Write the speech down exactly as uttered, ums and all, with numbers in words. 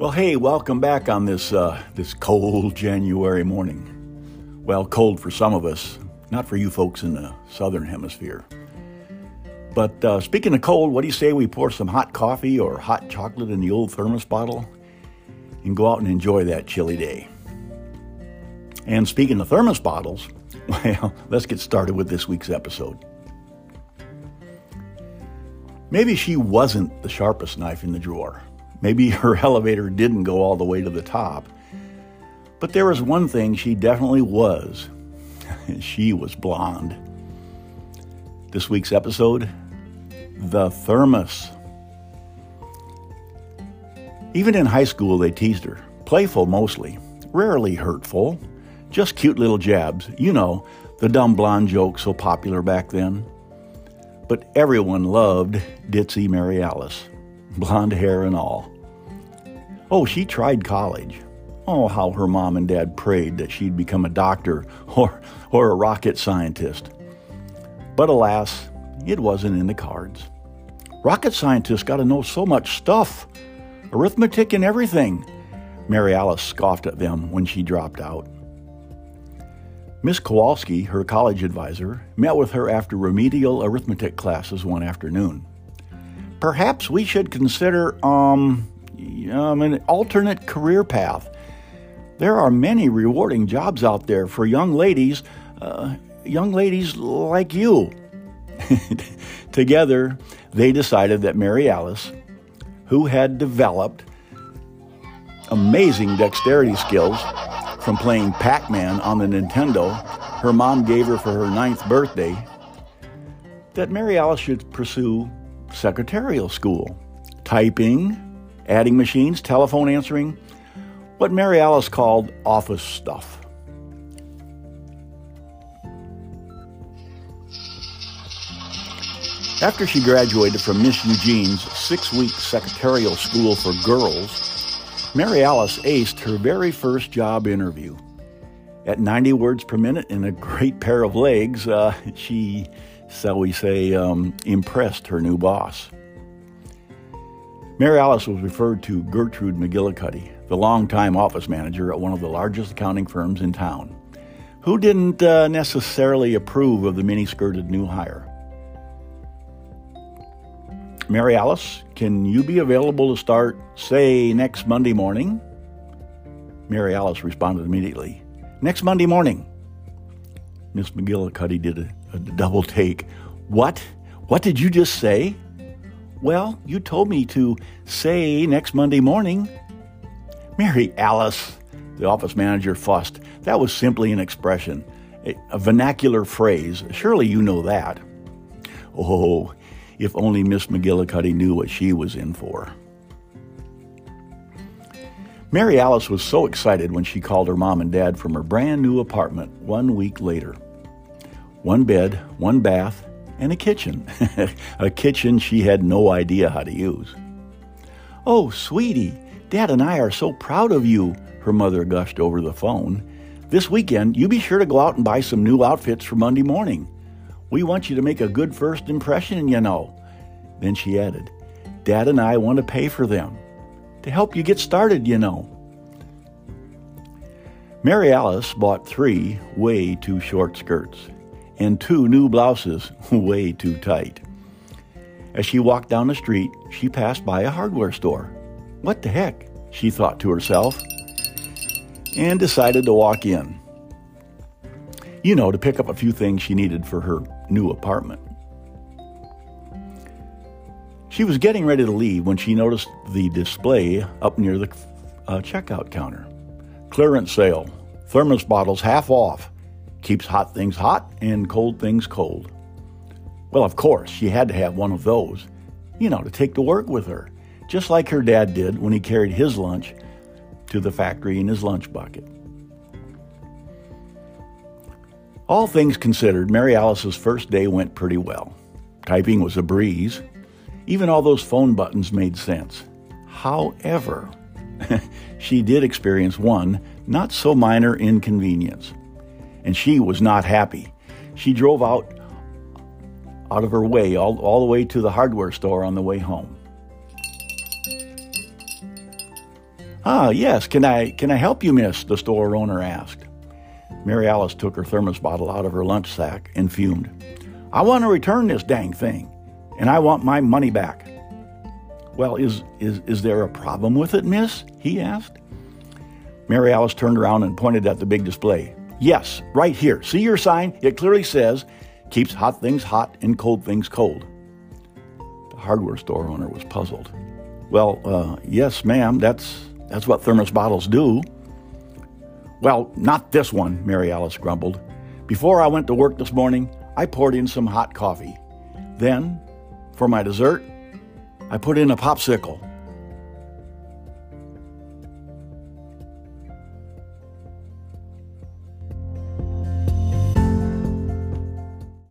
Well, hey, welcome back on this uh, this cold January morning. Well, cold for some of us, not for you folks in the southern hemisphere. But uh, speaking of cold, what do you say we pour some hot coffee or hot chocolate in the old thermos bottle and go out and enjoy that chilly day? And speaking of thermos bottles, well, let's get started with this week's episode. Maybe she wasn't the sharpest knife in the drawer. Maybe her elevator didn't go all the way to the top. But there was one thing she definitely was. She was blonde. This week's episode, the thermos. Even in high school, they teased her. Playful mostly, rarely hurtful. Just cute little jabs. You know, the dumb blonde joke so popular back then. But everyone loved Ditzy Mary Alice. Blonde hair and all. Oh, she tried college. Oh, how her mom and dad prayed that she'd become a doctor or, or a rocket scientist. But alas, it wasn't in the cards. Rocket scientists got to know so much stuff. Arithmetic and everything. Mary Alice scoffed at them when she dropped out. Miss Kowalski, her college advisor, met with her after remedial arithmetic classes one afternoon. Perhaps we should consider um, um, an alternate career path. There are many rewarding jobs out there for young ladies, uh, young ladies like you. Together, they decided that Mary Alice, who had developed amazing dexterity skills from playing Pac-Man on the Nintendo her mom gave her for her ninth birthday, that Mary Alice should pursue secretarial school, typing, adding machines, telephone answering, what Mary Alice called office stuff. After she graduated from Miss Eugene's six-week secretarial school for girls, Mary Alice aced her very first job interview. At ninety words per minute and a great pair of legs, uh, she, shall we say, um, impressed her new boss. Mary Alice was referred to Gertrude McGillicuddy, the longtime office manager at one of the largest accounting firms in town, who didn't uh, necessarily approve of the mini-skirted new hire. Mary Alice, can you be available to start, say, next Monday morning? Mary Alice responded immediately, next Monday morning. Miss McGillicuddy did a, a double take. What? What did you just say? Well, you told me to say next Monday morning. Mary Alice, the office manager fussed. That was simply an expression, a, a vernacular phrase. Surely you know that. Oh, if only Miss McGillicuddy knew what she was in for. Mary Alice was so excited when she called her mom and dad from her brand new apartment one week later. One bed, one bath, and a kitchen. A kitchen she had no idea how to use. Oh, sweetie, Dad and I are so proud of you, her mother gushed over the phone. This weekend, you be sure to go out and buy some new outfits for Monday morning. We want you to make a good first impression, you know. Then she added, Dad and I want to pay for them. To help you get started, you know. Mary Alice bought three way too short skirts and two new blouses way too tight. As she walked down the street, she passed by a hardware store. What the heck, she thought to herself, and decided to walk in. You know, to pick up a few things she needed for her new apartment. She was getting ready to leave when she noticed the display up near the uh, checkout counter. Clearance sale, thermos bottles half off, keeps hot things hot and cold things cold. Well, of course, she had to have one of those, you know, to take to work with her, just like her dad did when he carried his lunch to the factory in his lunch bucket. All things considered, Mary Alice's first day went pretty well. Typing was a breeze. Even all those phone buttons made sense. However, she did experience one not so minor inconvenience, and she was not happy. She drove out out of her way all, all the way to the hardware store on the way home. Ah, yes, can I can I help you, miss? The store owner asked. Mary Alice took her thermos bottle out of her lunch sack and fumed. I want to return this dang thing, and I want my money back. Well, is, is, is there a problem with it, miss? He asked. Mary Alice turned around and pointed at the big display. Yes, right here. See your sign? It clearly says, keeps hot things hot and cold things cold. The hardware store owner was puzzled. Well, uh, yes, ma'am, that's, that's what thermos bottles do. Well, not this one, Mary Alice grumbled. Before I went to work this morning, I poured in some hot coffee. Then, for my dessert, I put in a popsicle.